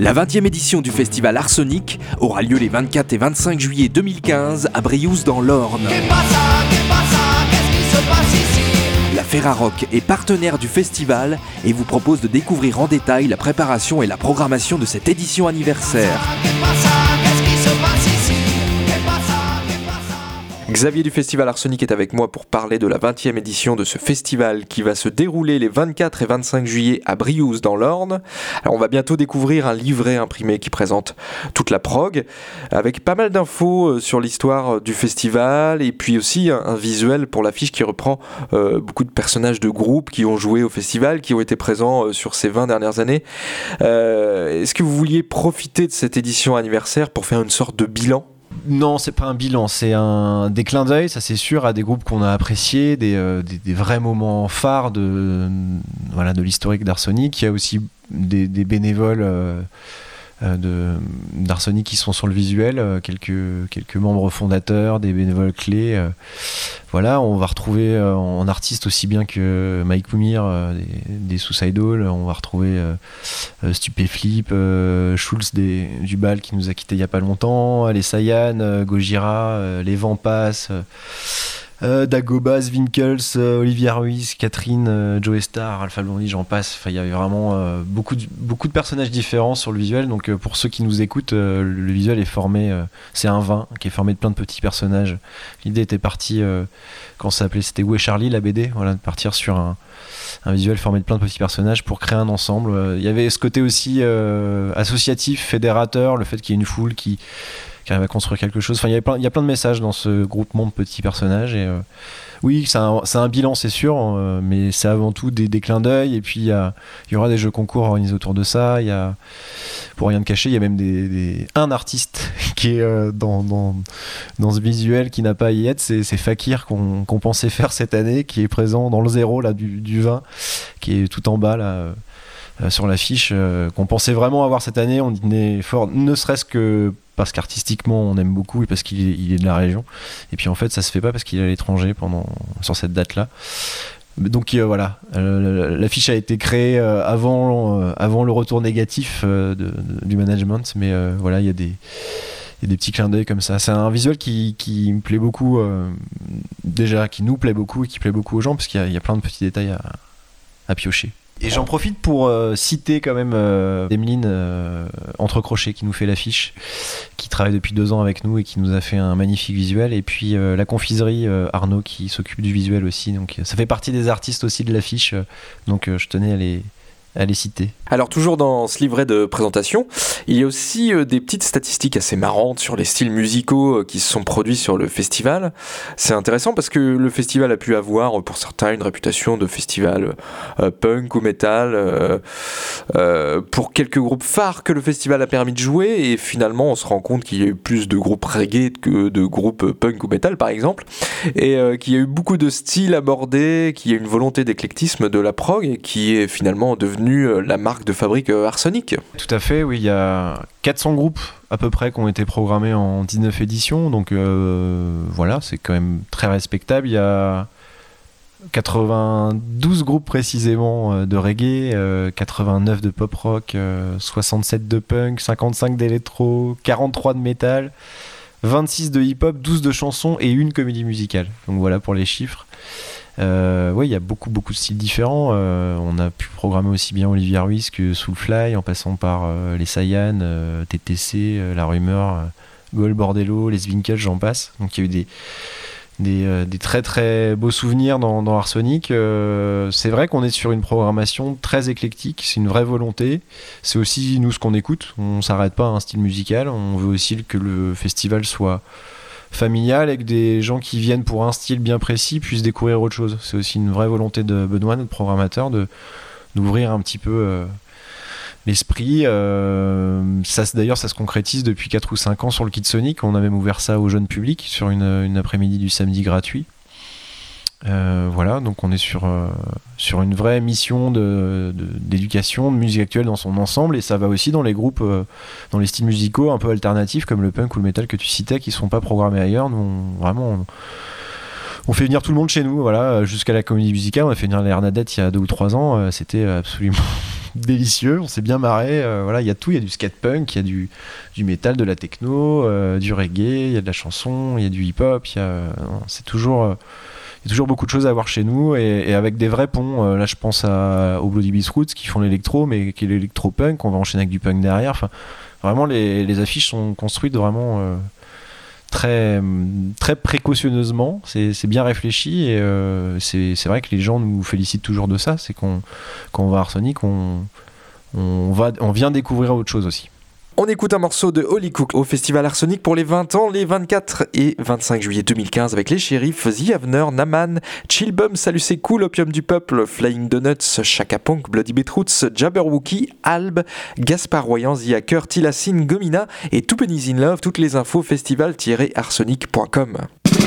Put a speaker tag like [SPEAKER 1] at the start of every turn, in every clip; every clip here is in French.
[SPEAKER 1] La 20e édition du festival Arsenic aura lieu les 24 et 25 juillet 2015 à Briouze dans l'Orne.
[SPEAKER 2] Qu'est-ce qui se passe ici ?
[SPEAKER 1] La Ferrarock est partenaire du festival et vous propose de découvrir en détail la préparation et la programmation de cette édition anniversaire. Xavier du festival Arsenic est avec moi pour parler de la 20e édition de ce festival qui va se dérouler les 24 et 25 juillet à Briouze dans l'Orne. Alors on va bientôt découvrir un livret imprimé qui présente toute la prog avec pas mal d'infos sur l'histoire du festival et puis aussi un visuel pour l'affiche qui reprend beaucoup de personnages de groupes qui ont joué au festival, qui ont été présents sur ces 20 dernières années. Est-ce que vous vouliez profiter de cette édition anniversaire pour faire une sorte de bilan ?
[SPEAKER 3] Non, c'est pas un bilan, c'est des clins d'œil, ça c'est sûr, à des groupes qu'on a appréciés, des vrais moments phares de l'historique d'Arsenic. Il y a aussi des bénévoles d'Arsenic qui sont sur le visuel, quelques membres fondateurs, des bénévoles clés. On va retrouver en artistes aussi bien que Mike Poumir des Suicidal, on va retrouver Stupéflip, Schulz du Bal qui nous a quittés il n'y a pas longtemps, les Sayan, Gojira, les Vampas, Dagobah, Winkles, Olivier Ruiz, Catherine, Joe Star, Alpha Blondie, j'en passe. Enfin, il y avait vraiment beaucoup de personnages différents sur le visuel. Donc pour ceux qui nous écoutent, le visuel est formé, c'est un vin qui est formé de plein de petits personnages. L'idée était partie quand ça s'appelait, c'était Où est Charlie, la BD, de partir sur un visuel formé de plein de petits personnages pour créer un ensemble. Il y avait ce côté aussi associatif, fédérateur, le fait qu'il y ait une foule qui arrive à construire quelque chose. Enfin, il y a plein de messages dans ce groupement de petits personnages. Et oui, c'est un bilan, c'est sûr, mais c'est avant tout des clins d'œil. Et puis, il y aura des jeux concours organisés autour de ça. Pour rien de cacher, il y a même un artiste qui est dans ce visuel qui n'a pas à y être. C'est Fakir qu'on pensait faire cette année, qui est présent dans le zéro là, du vin, qui est tout en bas là. Sur l'affiche, qu'on pensait vraiment avoir cette année. On y tenait fort, ne serait-ce que parce qu'artistiquement on aime beaucoup et parce qu'il est de la région, et puis en fait ça se fait pas parce qu'il est à l'étranger sur cette date là. Donc l'affiche a été créée avant le retour négatif du management, mais il y a des petits clins d'œil comme ça. C'est un visuel qui me plaît beaucoup, déjà qui nous plaît beaucoup et qui plaît beaucoup aux gens, parce qu'il y a plein de petits détails à piocher. Et j'en profite pour citer quand même Emeline Entrecroché qui nous fait l'affiche, qui travaille depuis 2 ans avec nous et qui nous a fait un magnifique visuel. Et puis la confiserie Arnaud qui s'occupe du visuel aussi. Donc ça fait partie des artistes aussi de l'affiche. Donc je tenais à les citer.
[SPEAKER 1] Alors toujours dans ce livret de présentation, il y a aussi des petites statistiques assez marrantes sur les styles musicaux qui se sont produits sur le festival. C'est intéressant parce que le festival a pu avoir pour certains une réputation de festival punk ou metal. Pour quelques groupes phares que le festival a permis de jouer, et finalement on se rend compte qu'il y a eu plus de groupes reggae que de groupes punk ou metal par exemple, et qu'il y a eu beaucoup de styles abordés, qu'il y a une volonté d'éclectisme de la prog et qui est finalement devenue la marque de fabrique Arsenic.
[SPEAKER 3] Tout à fait, oui, il y a 400 groupes à peu près qui ont été programmés en 19 éditions, donc c'est quand même très respectable. Il y a 92 groupes précisément de reggae, 89 de pop rock, 67 de punk, 55 d'électro, 43 de métal, 26 de hip-hop, 12 de chansons et une comédie musicale. Donc voilà pour les chiffres. Il y a beaucoup de styles différents. On a pu programmer aussi bien Olivier Ruiz que Soulfly, en passant par les Sayan, TTC, La Rumeur, Gold Bordello, les Winkles, j'en passe. Donc il y a eu des très très beaux souvenirs dans Arsenic. C'est vrai qu'on est sur une programmation très éclectique, c'est une vraie volonté. C'est aussi nous ce qu'on écoute, on s'arrête pas à un style musical, on veut aussi que le festival soit familial et que des gens qui viennent pour un style bien précis puissent découvrir autre chose. C'est aussi une vraie volonté de Benoît, notre programmateur, d'ouvrir un petit peu l'esprit. D'ailleurs, ça se concrétise depuis 4 ou 5 ans sur le Kid Sonic. On a même ouvert ça au jeune public sur une après-midi du samedi gratuit. Donc on est sur une vraie mission d'éducation, de musique actuelle dans son ensemble, et ça va aussi dans les groupes, dans les styles musicaux un peu alternatifs comme le punk ou le metal que tu citais, qui sont pas programmés ailleurs. Nous, on fait venir tout le monde chez nous, jusqu'à la comédie musicale. On a fait venir les Hernadettes il y a 2 ou 3 ans, c'était absolument délicieux, on s'est bien marré. Voilà, il y a tout, il y a du skatepunk, il y a du métal, de la techno, du reggae, il y a de la chanson, il y a du hip-hop, c'est toujours... il y a toujours beaucoup de choses à voir chez nous et avec des vrais ponts. Là, je pense aux Bloody Beast Roots qui font l'électro, mais qui est l'électro-punk. On va enchaîner avec du punk derrière. Enfin, vraiment, les affiches sont construites vraiment très, très précautionneusement. C'est bien réfléchi et c'est vrai que les gens nous félicitent toujours de ça. C'est quand on va à Arsenic, on vient découvrir autre chose aussi.
[SPEAKER 1] On écoute un morceau de Holly Cook au Festival Arsenic pour les 20 ans, les 24 et 25 juillet 2015 avec les Shérifs, The Avener, Naman, Chillbum, Salut c'est cool, Opium du Peuple, Flying Donuts, Chaka Punk, Bloody Beetroots, Jabberwocky, Alb, Gaspard Royan, The Hacker, Tilassine, Gomina et Two Pennies in Love. Toutes les infos festival-arsenic.com.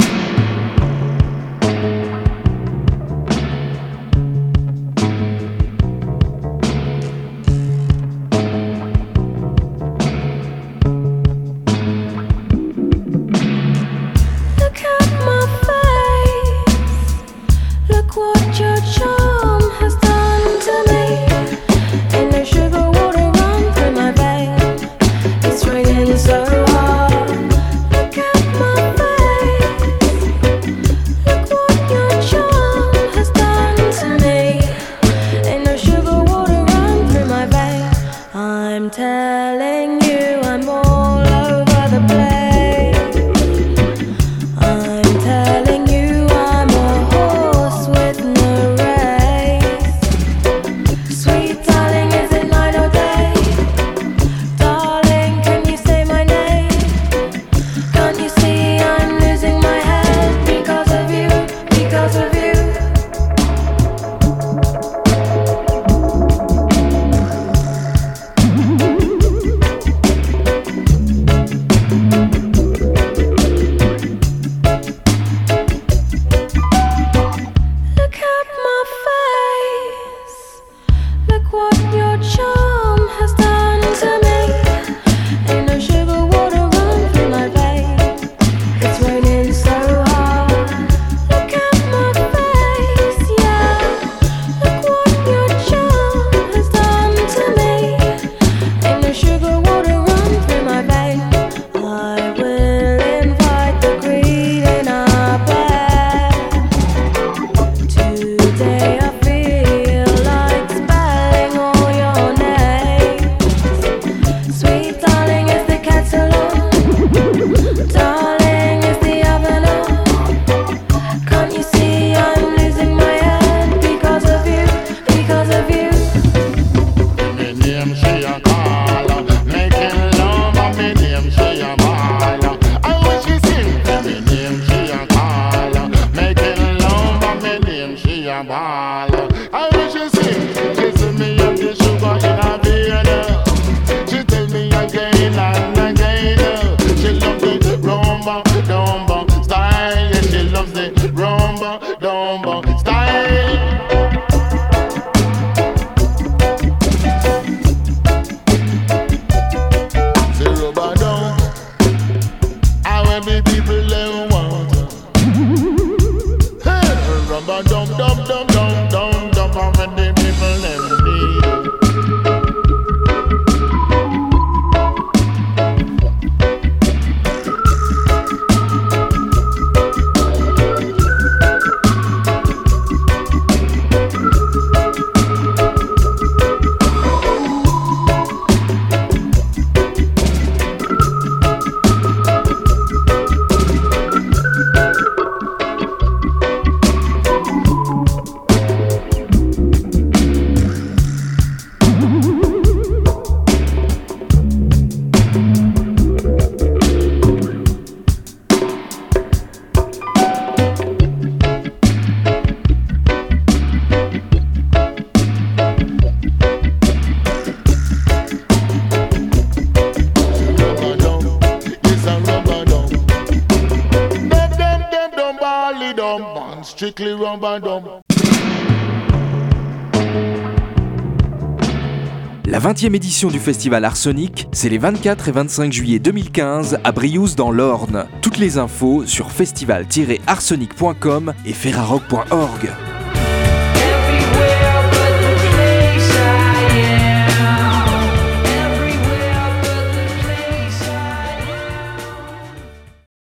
[SPEAKER 2] Strictly rubber dub.
[SPEAKER 1] La 20e édition du festival Arsenic, c'est les 24 et 25 juillet 2015 à Briouze dans l'Orne. Toutes les infos sur festival-arsenic.com et ferrarock.org.